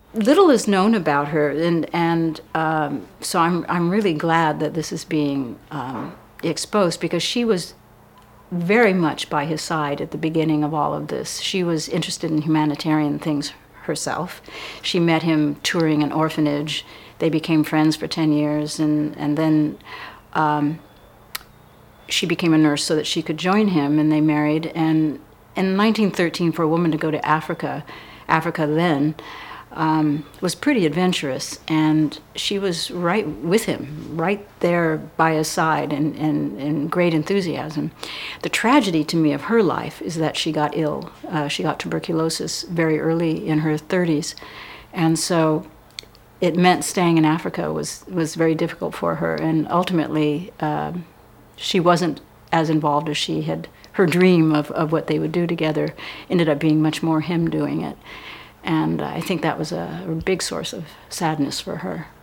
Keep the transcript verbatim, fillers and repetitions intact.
Little is known about her, and and um, so I'm I'm really glad that this is being um, exposed, because she was very much by his side at the beginning of all of this. She was interested in humanitarian things herself. She met him touring an orphanage. They became friends for ten years, and and then um, she became a nurse so that she could join him, and they married. And in nineteen thirteen, for a woman to go to Africa, Africa then, Um, was pretty adventurous, and she was right with him, right there by his side, and in, in, in great enthusiasm. The tragedy to me of her life is that she got ill. Uh, she got tuberculosis very early in her thirties, and so it meant staying in Africa was, was very difficult for her, and ultimately um, she wasn't as involved as she had. Her dream of, of what they would do together ended up being much more him doing it. And I think that was a, a big source of sadness for her.